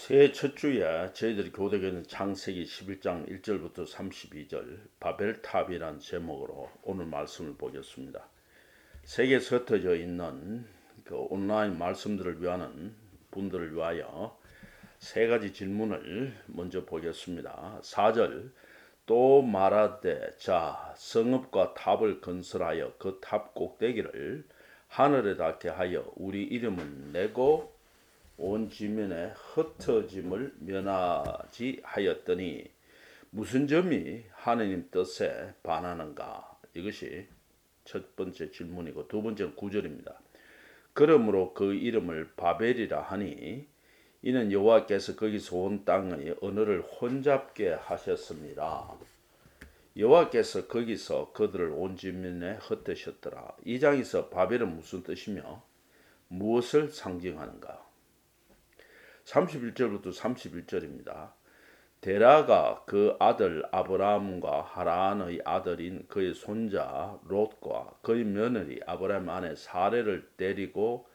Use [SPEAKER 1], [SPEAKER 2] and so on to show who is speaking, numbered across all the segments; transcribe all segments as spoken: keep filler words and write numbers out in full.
[SPEAKER 1] 새해 첫 주에 저희들이 교대교는 창세기 십일 장 일 절부터 삼십이 절 바벨탑이란 제목으로 오늘 말씀을 보겠습니다. 세계에 흩어져 있는 그 온라인 말씀들을 위하는 분들을 위하여 세 가지 질문을 먼저 보겠습니다. 사 절 또 말하되 자 성읍과 탑을 건설하여 그 탑 꼭대기를 하늘에 닿게 하여 우리 이름을 내고 온 지면에 흩어짐을 면하지 하였더니 무슨 점이 하느님 뜻에 반하는가? 이것이 첫 번째 질문이고 두 번째는 구 절입니다. 그러므로 그 이름을 바벨이라 하니 이는 여호와께서 거기서 온 땅의 언어를 혼잡게 하셨습니다. 여호와께서 거기서 그들을 온 지면에 흩으셨더라. 이 장에서 바벨은 무슨 뜻이며 무엇을 상징하는가? 삼십일 절부터 삼십일 절입니다. 데라가 그 아들 아브라함과 하란의 아들인 그의 손자 롯과 그의 며느리 아브라함 아내 사레를 데리고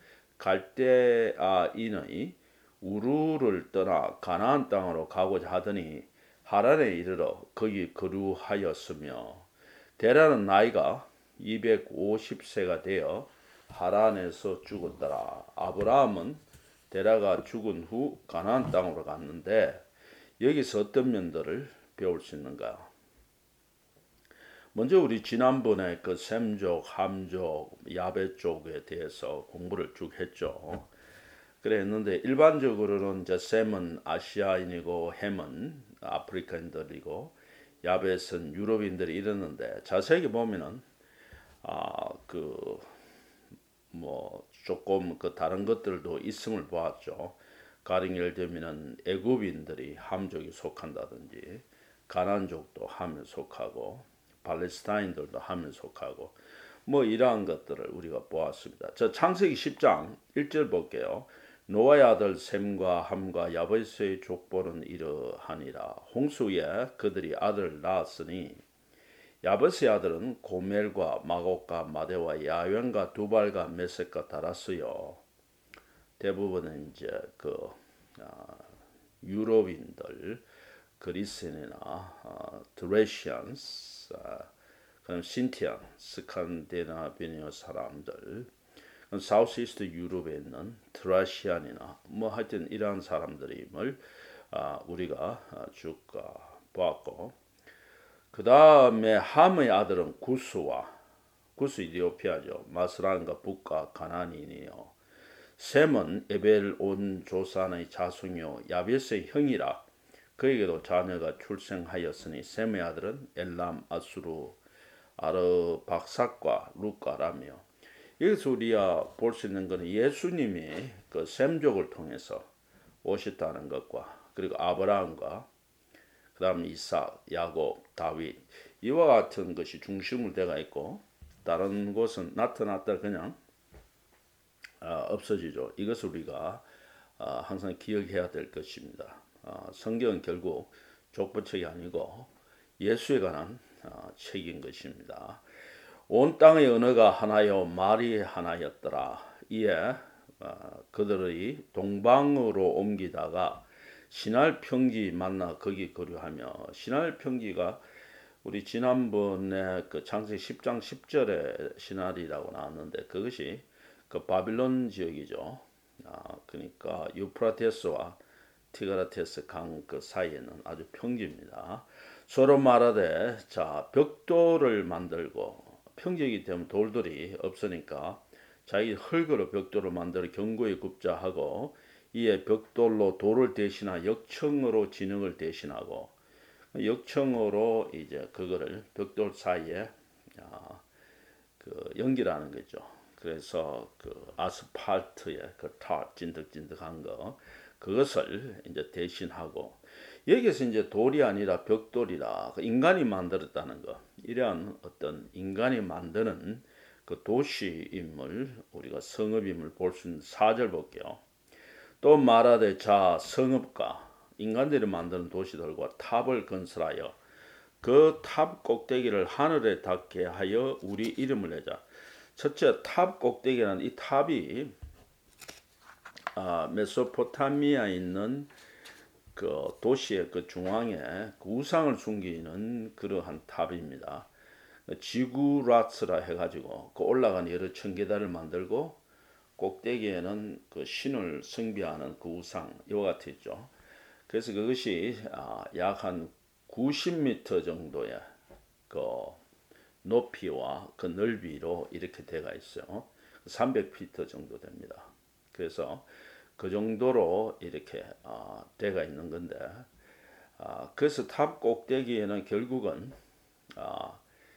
[SPEAKER 1] 갈대아인의 우르를 떠나 가나안 땅으로 가고자 하더니 하란에 이르러 거기 거류하였으며 데라는 나이가 이백오십 세가 되어 하란에서 죽었더라. 아브라함은 데라가 죽은 후 가나안 땅으로 갔는데 여기서 어떤 면들을 배울 수 있는가? 먼저 우리 지난번에 그 셈족, 함족, 야베 쪽에 대해서 공부를 쭉 했죠. 그래 했는데 일반적으로는 이제 셈은 아시아인이고 햄은 아프리카인들이고 야벳은 유럽인들이 이랬는데 자세히 보면은 아그 뭐 조금 그 다른 것들도 있음을 보았죠. 가령 예를 들면은 애굽인들이 함족에 속한다든지 가나안족도 함에 속하고 팔레스타인들도 함에 속하고 뭐 이러한 것들을 우리가 보았습니다. 저 창세기 십 장 일 절 볼게요. 노아의 아들 셈과 함과 야베스의 족보는 이러하니라. 홍수에 그들이 아들을 낳았으니 야베스의 아들은 고멜과 마곡과 마데와 야웬과 두발과 메섹과 다라스요. 대부분은 이제 그 아, 유럽인들, 그리스인이나 아, 드레시안스, 아, 그럼 신티안, 스칸디나비아 사람들, 사우스 이스트 유럽에 있는 트라시안이나 뭐 하여튼 이러한 사람들임을 아, 우리가 쭉 아, 보았고. 그 다음에 함의 아들은 구스와 구스 이디오피아죠. 마스란과 북과 가나안이니요. 셈은 에벨 온 조산의 자손이요 야벳의 형이라 그에게도 자녀가 출생하였으니 셈의 아들은 엘람, 아수르, 아르박삭과 루카라며. 여기서 우리가 볼 수 있는 것은 예수님이 그 셈족을 통해서 오셨다는 것과 그리고 아브라함과 그 다음 이삭, 야곱, 다윗 이와 같은 것이 중심을 되어 있고 다른 곳은 나타났다 그냥 어, 없어지죠. 이것을 우리가 어, 항상 기억해야 될 것입니다. 어, 성경은 결국 족보책이 아니고 예수에 관한 어, 책인 것입니다. 온 땅의 언어가 하나요 말이 하나였더라. 이에 어, 그들의 동방으로 옮기다가 신할 평지 만나 거기 거류하며 신할 평지가 우리 지난번에 그 창세기 십 장 십 절에 신할이라고 나왔는데 그것이 그 바빌론 지역이죠. 아, 그러니까 유프라테스와 티그라테스 강 그 사이에는 아주 평지입니다. 서로 말하되 자 벽돌을 만들고 평지이기 때문에 돌들이 없으니까 자기 흙으로 벽돌을 만들어 견고히 굽자 하고 이에 벽돌로 돌을 대신하 역청으로 진흙을 대신하고 역청으로 이제 그거를 벽돌 사이에 아, 그 연기라는 거죠. 그래서 그 아스팔트에 그 타 찐득찐득한 거 그것을 이제 대신하고 여기서 이제 돌이 아니라 벽돌이라 인간이 만들었다는 거 이러한 어떤 인간이 만드는 그 도시임을 우리가 성읍임을 볼 수 있는 사 절 볼게요. 또 말하되 자 성읍과 인간들이 만드는 도시들과 탑을 건설하여 그 탑 꼭대기를 하늘에 닿게 하여 우리 이름을 내자. 첫째 탑 꼭대기라는 이 탑이 아, 메소포타미아에 있는 그 도시의 그 중앙에 그 우상을 숨기는 그러한 탑입니다. 지구라츠라 해가지고 그 올라간 여러 천계단을 만들고 꼭대기에는 그 신을 숭배하는 그 우상 이와 같이 있죠. 그래서 그것이 약 한 구십 미터 정도의 그 높이와 그 넓이로 이렇게 되어 있어요. 삼백 피트 정도 됩니다. 그래서 그 정도로 이렇게 어, 되어 있는 건데, 어, 그래서 탑 꼭대기에는 결국은 어,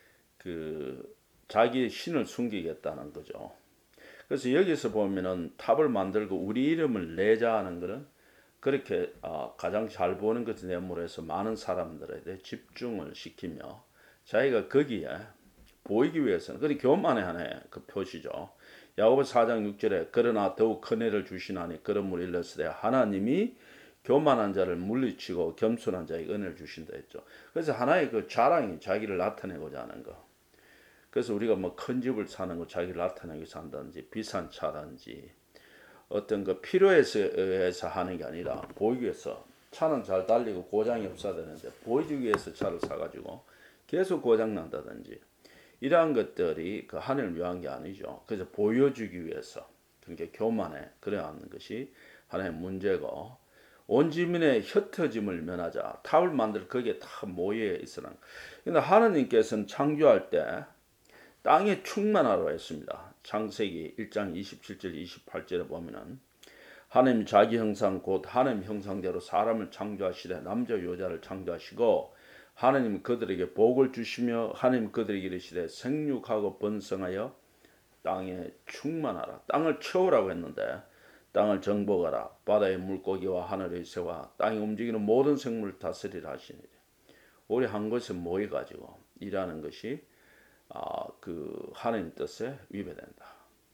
[SPEAKER 1] 그 자기 신을 숨기겠다는 거죠. 그래서 여기서 보면은 탑을 만들고 우리 이름을 내자 하는 것은 그렇게 어, 가장 잘 보는 것을 내모로 해서 많은 사람들에 집중을 시키며 자기가 거기에 보이기 위해서는 그리 교만의 하나의 그 표시죠. 야고보 사 장 육 절에 그러나 더욱 큰 애를 주시나니 그러므로 일렀으되 하나님이 교만한 자를 물리치고 겸손한 자에게 은혜를 주신다 했죠. 그래서 하나의 그 자랑이 자기를 나타내고자 하는 거. 그래서 우리가 뭐 큰 집을 사는 거 자기를 나타내기 위해서 한다든지 비싼 차든지 어떤 그 필요해서 해서 하는 게 아니라 보이기 위해서 차는 잘 달리고 고장이 없어야 되는데 보이기 위해서 차를 사가지고 계속 고장 난다든지 이러한 것들이 그 하늘을 위한 게 아니죠. 그래서 보여주기 위해서 그러니까 교만에 그래하는 것이 하나의 문제고 온 지민의 흩어짐을 면하자 탑을 만들 거기에 다 모여 있으라. 근데 하나님께서는 창조할 때 땅에 충만하라고 했습니다. 창세기 일 장 이십칠 절 이십팔 절에 보면은 하나님 자기 형상 곧 하나님 형상대로 사람을 창조하시되 남자 여자를 창조하시고 하나님 그들에게 복을 주시며 하나님 그들에게 이르시되 생육하고 번성하여 땅에 충만하라. 땅을 채우라고 했는데 땅을 정복하라. 바다의 물고기와 하늘의 새와 땅에 움직이는 모든 생물을 다스리라 하시니 우리 한 곳에 모여가지고 일하는 것이 아, 그 하나님 뜻에 위배된다.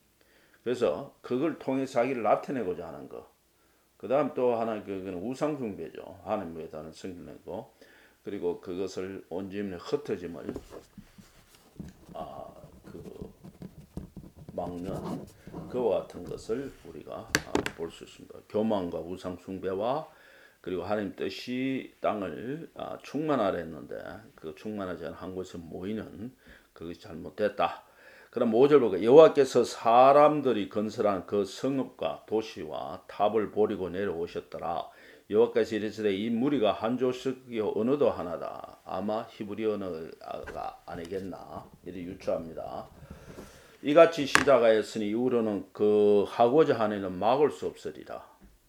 [SPEAKER 1] 그래서 그걸 통해 자기를 나타내고자 하는 것. 그 다음 또 하나 그거는 우상 숭배죠. 하나님에 대한 성내고 그리고 그것을 온지민의 흩어짐을 아, 그 막는 그와 같은 것을 우리가 아, 볼 수 있습니다. 교만과 우상 숭배와 그리고 하나님 뜻이 땅을 아, 충만하려 했는데 그 충만하지 않은 한 곳에 모이는 그것이 잘못됐다. 그럼 오 절 보고 여호와께서 사람들이 건설한 그 성읍과 도시와 탑을 버리고 내려오셨더라. 여호와께서 이르시되 이 무리가 한 조석이요 언어도 하나다. 아마 히브리 언어가 아니겠나 이렇게 유추합니다. 이같이 시작하였으니 이후로는 그 하고자 하는 막을 수 없으리라.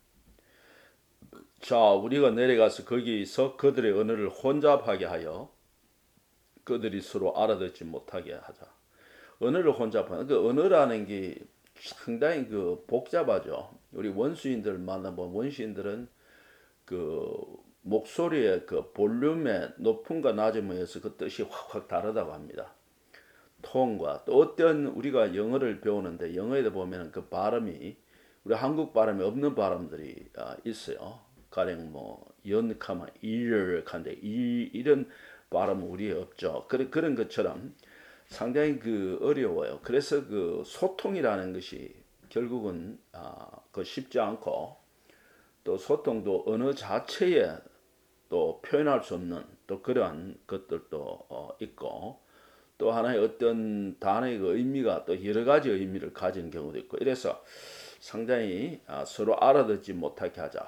[SPEAKER 1] 자, 우리가 내려가서 거기서 그들의 언어를 혼잡하게 하여 그들이 서로 알아듣지 못하게 하자. 언어를 혼잡하는 그 언어라는 게 상당히 그 복잡하죠. 우리 원수인들 만나보면 원수인들은 그 목소리의 그 볼륨의 높음과 낮음에 의해서 그 뜻이 확확 다르다고 합니다. 톤과 또 어떤 우리가 영어를 배우는데 영어에 보면 그 발음이 우리 한국 발음에 없는 발음들이 있어요. 가령 뭐 연카마 이렇한데 이 이런 발음은 우리에 없죠. 그런 그런 것처럼 상당히 그 어려워요. 그래서 그 소통이라는 것이 결국은 아, 그 쉽지 않고 또 소통도 언어 자체에 또 표현할 수 없는 또 그러한 것들도 어, 있고 또 하나의 어떤 단어의 그 의미가 또 여러 가지 의미를 가진 경우도 있고 이래서 상당히 아, 서로 알아듣지 못하게 하자.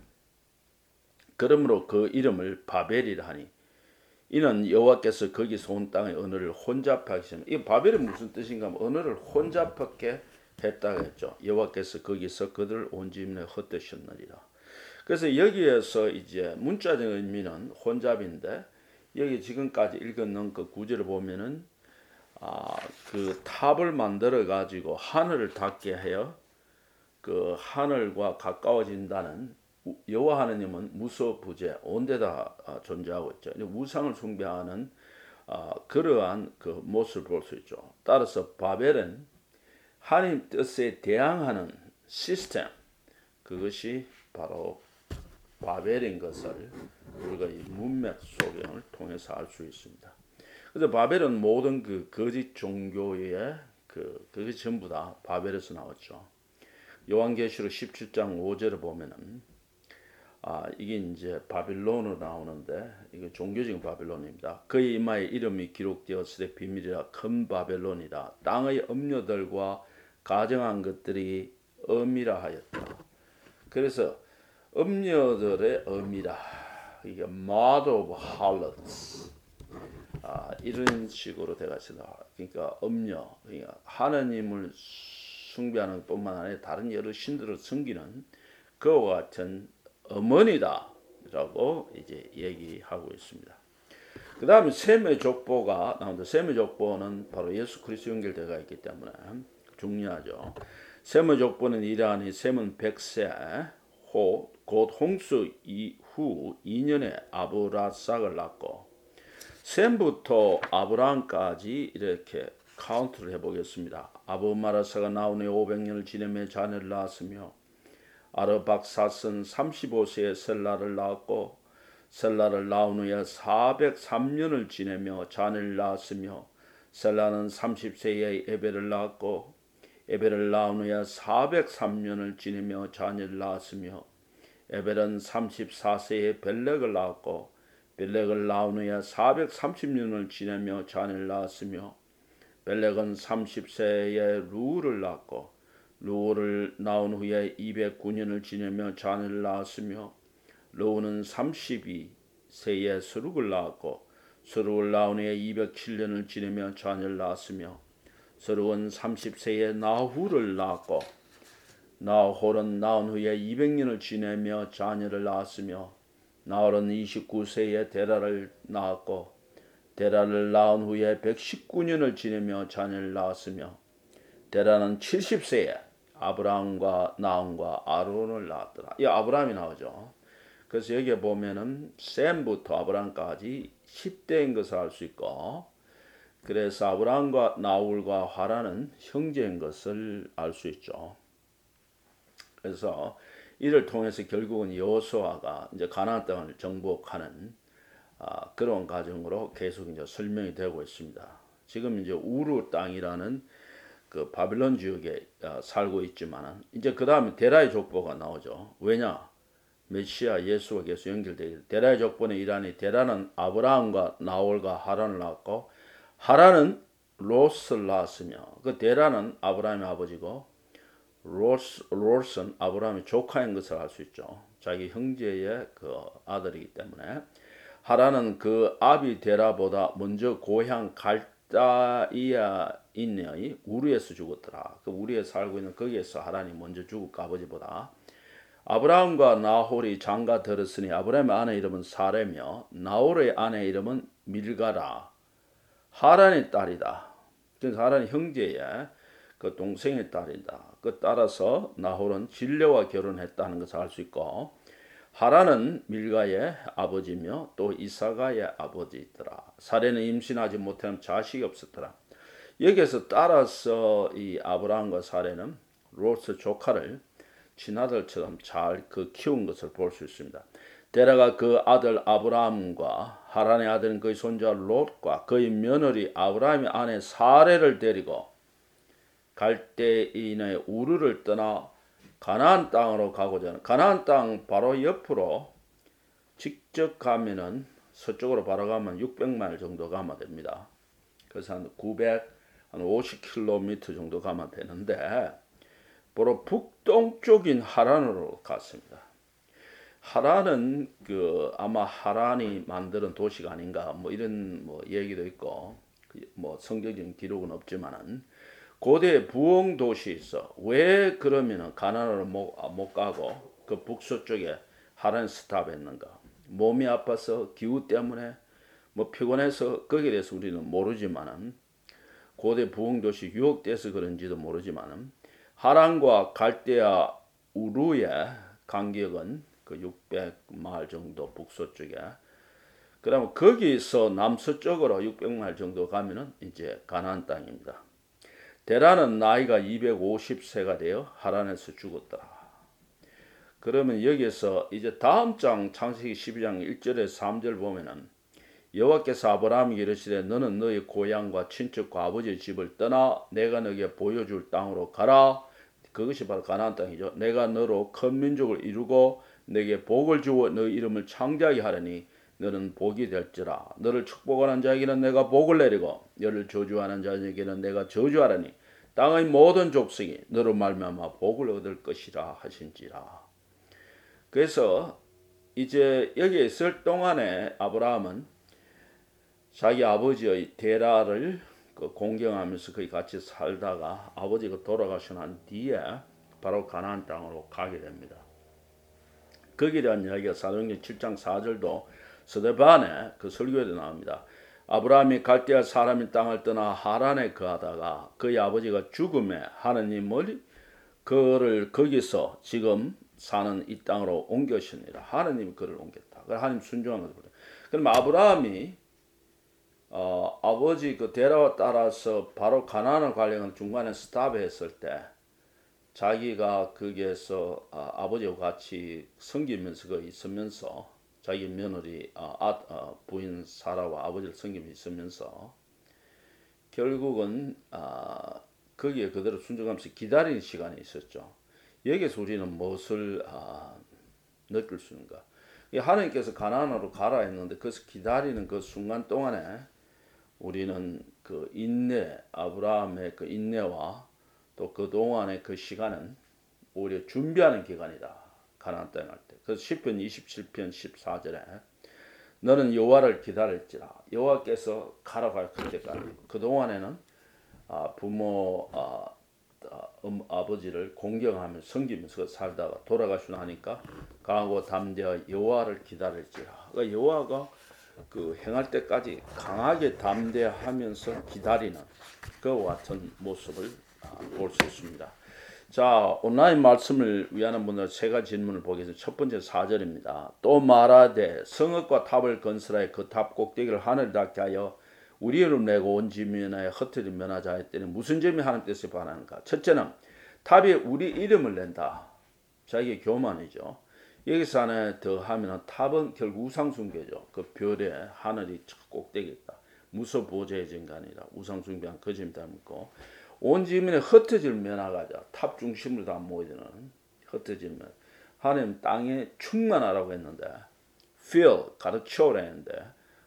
[SPEAKER 1] 그러므로 그 이름을 바벨이라 하니 이는 여호와께서 거기서 온 땅의 언어를 혼잡하게 하시면 이 바벨이 무슨 뜻인가 하면 언어를 혼잡하게 했다고 했죠. 여호와께서 거기서 그들 온 지민에 흩으셨느니라. 그래서 여기에서 이제 문자적 의미는 혼잡인데 여기 지금까지 읽었는 그 구절을 보면은 아, 그 탑을 만들어 가지고 하늘을 닿게 하여 그 하늘과 가까워진다는 여호와 하나님은 무소부재 온데다 존재하고 있죠. 우상을 숭배하는 그러한 그 모습을 볼 수 있죠. 따라서 바벨은 하나님 뜻에 대항하는 시스템 그것이 바로 바벨인 것을 우리가 이 문맥 소경을 통해서 알 수 있습니다. 그래서 바벨은 모든 그 거짓 종교의 그 그게 전부 다 바벨에서 나왔죠. 요한계시록 십칠 장 오 절을 보면은 아, 이게 이제 바빌론으로 나오는데 이게 종교적인 바빌론입니다. 그의 이마에 이름이 기록되었을 때 비밀이라 큰 바벨론이라 땅의 음녀들과 가정한 것들이 음이라 하였다. 그래서 음녀들의 음이라 이게 mother of harlots 아, 이런 식으로 돼가지고 그러니까 음녀 그러니까 하나님을 숭배하는 뿐만 아니라 다른 여러 신들을 섬기는 그와 같은 어머니다 라고 이제 얘기하고 있습니다. 그 다음에 셈의 족보가 나온다. 셈의 족보는 바로 예수 그리스도 연결되어 있기 때문에 중요하죠. 셈의 족보는 이러하니 셈은 백 세 호 곧 홍수 이후 이 년에 아브라삭을 낳고 셈부터 아브라함까지 이렇게 카운트를 해보겠습니다. 아브마라사가 나온 후에 오백 년을 지내며 자녀를 낳았으며 아르박사스는 삼십오 세에 셀라를 낳았고 셀라를 낳은 후에 사백삼 년을 지내며 자녀를 낳았으며 셀라는 삼십 세에 에벨을 낳았고 에벨을 낳은 후에 사백삼 년을 지내며 자녀를 낳았으며 에벨은 삼십사 세에 벨렉을 낳았고 벨렉을 낳은 후에 사백삼십 년을 지내며 자녀를 낳았으며 벨렉은 삼십 세에 루를 낳았고 루를 낳은 후에 이백구 년을 지내며 자녀를 낳았으며 루는 삼십이 세에 스룩을 낳았고 스룩을 낳은 후에 이백칠 년을 지내며 자녀를 낳았으며 스룩은 삼십 세에 나후를 낳았고 나홀은 낳은 후에 이백 년을 지내며 자녀를 낳았으며 나홀은 이십구 세에 데라를 낳았고 데라를 낳은 후에 백십구 년을 지내며 자녀를 낳았으며 데라는 칠십 세에 아브라함과 나홈과 아론을 낳았더라. 이 아브라함이 나오죠. 그래서 여기에 보면은 셈부터 아브라함까지 십 대인 것을 알 수 있고 그래서 아브라함과 나홀과 하란은 형제인 것을 알 수 있죠. 그래서 이를 통해서 결국은 여호수아가 이제 가나안 땅을 정복하는 아, 그런 과정으로 계속 이제 설명이 되고 있습니다. 지금 이제 우르 땅이라는 그 바빌론 지역에 어, 살고 있지만은 이제 그 다음에 데라의 족보가 나오죠. 왜냐? 메시아 예수와 계속 연결되기. 데라의 족보는 이라니 데라는 아브라함과 나홀과 하란을 낳았고 하란은 롯을 낳았으며 그 데라는 아브라함의 아버지고 롯, 롯은 아브라함의 조카인 것을 알 수 있죠. 자기 형제의 그 아들이기 때문에 하란은 그 아비 데라보다 먼저 고향 갈다이아인의 우르에서 죽었더라. 그 우르에 살고 있는 거기에서 하란이 먼저 죽었고 아버지보다. 아브라함과 나홀이 장가 들었으니 아브라함의 아내 이름은 사레며 나홀의 아내 이름은 밀가라. 하란의 딸이다. 그래서 하란이 형제의 그 동생의 딸이다. 그 따라서 나홀은 질레와 결혼했다는 것을 알 수 있고 하란은 밀가의 아버지며 또 이사가의 아버지더라. 사레는 임신하지 못한 자식이 없었더라. 여기에서 따라서 이 아브라함과 사레는 롯의 조카를 친아들처럼 잘 그 키운 것을 볼 수 있습니다. 데라가 그 아들 아브라함과 하란의 아들은 그의 손자 롯과 그의 며느리 아브라함의 아내 사레를 데리고 갈대인의 우르를 떠나 가나안 땅으로 가고자 하는 가나안 땅 바로 옆으로 직접 가면은 서쪽으로 바로 가면 육백 마일 정도 가면 됩니다. 그래서 한 구백오십 킬로미터 정도 가면 되는데 바로 북동쪽인 하란으로 갔습니다. 하란은 그 아마 하란이 만드는 도시가 아닌가 뭐 이런 뭐 얘기도 있고 뭐 성경적인 기록은 없지만은 고대 부흥 도시 있어. 왜 그러면은 가나안으로 못, 못 가고 그 북서쪽에 하란 스탑했는가? 몸이 아파서 기후 때문에 뭐 피곤해서 거기에 대해서 우리는 모르지만은 고대 부흥 도시 유혹돼서 그런지도 모르지만은 하란과 갈대아 우르의 간격은 그 육백 마일 정도 북서쪽에. 그러면 거기서 남서쪽으로 육백 마일 정도 가면은 이제 가나안 땅입니다. 데라는 나이가 이백오십 세가 되어 하란에서 죽었더라. 그러면 여기서 이제 다음 장 창세기 십이 장 일 절에서 삼 절 보면은 여호와께서 아브라함에게 이르시되 너는 너의 고향과 친척과 아버지의 집을 떠나 내가 너에게 보여줄 땅으로 가라. 그것이 바로 가나안 땅이죠. 내가 너로 큰 민족을 이루고 내게 복을 주어 너 이름을 창대하게 하려니 너는 복이 될지라. 너를 축복하는 자에게는 내가 복을 내리고 너를 저주하는 자에게는 내가 저주하려니 땅의 모든 족속이 너로 말미암아 복을 얻을 것이라 하신지라. 그래서 이제 여기에 있을 동안에 아브라함은 자기 아버지의 데라를 그 공경하면서 거기 같이 살다가 아버지가 돌아가시고 난 뒤에 바로 가나안 땅으로 가게 됩니다. 거기에 대한 이야기가 사도행전 칠 장 사 절도 스데반의 그 설교에도 나옵니다. 아브라함이 갈대아 사람의 땅을 떠나 하란에 거하다가 그의 아버지가 죽음에 하느님을 그를 거기서 지금 사는 이 땅으로 옮겨시니라. 하느님이 그를 옮겼다. 하느님 순종한 것을 보다. 그럼 아브라함이 어, 아버지 그 데라와 따라서 바로 가나안을 가려는 중간에 스탑했을 때 자기가 거기에서 아, 아버지와 같이 섬기면서 그 있으면서 자기 며느리 아, 아, 아, 부인 사라와 아버지를 섬기면서 있으면서 결국은 아, 거기에 그대로 순종하면서 기다리는 시간이 있었죠. 여기서 우리는 무엇을 아, 느낄 수 있는가? 하나님께서 가나안으로 가라 했는데 그래서 기다리는 그 순간 동안에 우리는 그 인내, 아브라함의 그 인내와 또 그 동안의 그 시간은 오히려 준비하는 기간이다. 가나안 땅에 갈 때. 그래서 시편 이십칠 편 십사 절에 너는 여호와를 기다릴지라. 여호와께서 가라고 할 때까지. 그 동안에는 아, 부모, 아, 음, 아버지를 공경하며 섬기면서 살다가 돌아가시나 하니까 강하고 담대하 여호와를 기다릴지라. 그러니까 여호와가 그 행할 때까지 강하게 담대하면서 기다리는 그와 같은 모습을 볼 수 있습니다. 자, 온라인 말씀을 위하는 분들 세 가지 질문을 보겠습니다. 첫 번째 사 절입니다. 또 말하되 성읍과 탑을 건설하여 그 탑 꼭대기를 하늘 닿게 하여 우리 이름 내고 온 지면하여 흩어진 면하자 했더니 무슨 점이 하나님 뜻에 반하는가? 첫째는 탑에 우리 이름을 낸다. 자, 이게 교만이죠. 여기서 하나 더 하면 탑은 결국 우상숭배죠. 그 별에 하늘이 꼭대기 있다. 무소 보좌의 증간이라 우상숭배한 거짓을 닮고 온 지면에 흩어질 면하가자. 탑 중심으로 다 모이는 흩어질 면. 하나님 땅에 충만하라고 했는데 fill 가르쳐오라 했는데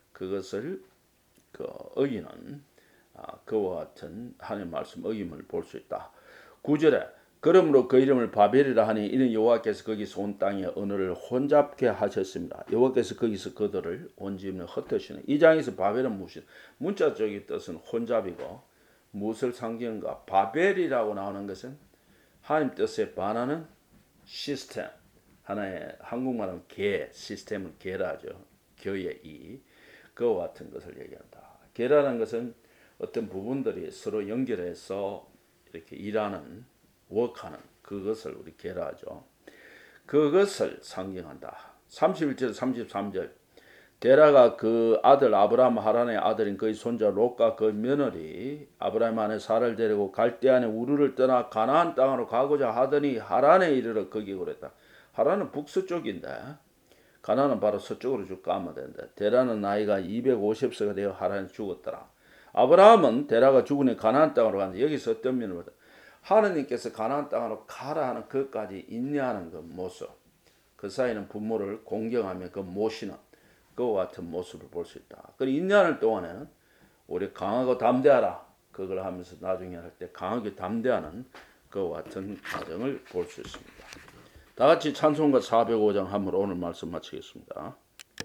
[SPEAKER 1] 그것을 그 어기는 아, 그와 같은 하나님 말씀 어김을 볼 수 있다. 구 절에 그러므로 그 이름을 바벨이라 하니 이는 여호와께서 거기서 온 땅의 언어를 혼잡게 하셨습니다. 여호와께서 거기서 그들을 온 지면에 흩으시는. 이 장에서 바벨은 무엇이 문자적인 뜻은 혼잡이고 무엇을 상징한가? 바벨이라고 나오는 것은 하나님 뜻에 반하는 시스템. 하나의 한국말은 계, 시스템은 계라죠. 교의 이. 그와 같은 것을 얘기한다. 계라는 것은 어떤 부분들이 서로 연결해서 이렇게 일하는, 워크하는 그것을 우리 계라죠. 그것을 상징한다. 삼십일 절, 삼십삼 절. 데라가 그 아들 아브라함 하란의 아들인 그의 손자 롯과 그 며느리 아브라함 안에 사라를 데리고 갈대안에 우르를 떠나 가나안 땅으로 가고자 하더니 하란에 이르러 거기 오랬다. 하란은 북서쪽인데 가나안은 바로 서쪽으로 쭉 가면 된다. 데라는 나이가 이백오십 세가 되어 하란에 죽었더라. 아브라함은 데라가 죽은 후 가나안 땅으로 갔는데 여기서 어떤 면을 보다. 하느님께서 가나안 땅으로 가라 하는 것까지 인내하는 그 모습. 그 사이는 부모를 공경하며 그 모시는 그와 같은 모습을 볼 수 있다. 그리고 인내하는 동안에는 우리 강하고 담대하라. 그걸 하면서 나중에 할 때 강하게 담대하는 그와 같은 과정을 볼 수 있습니다. 다 같이 찬송가 사백오 장 함으로 오늘 말씀 마치겠습니다.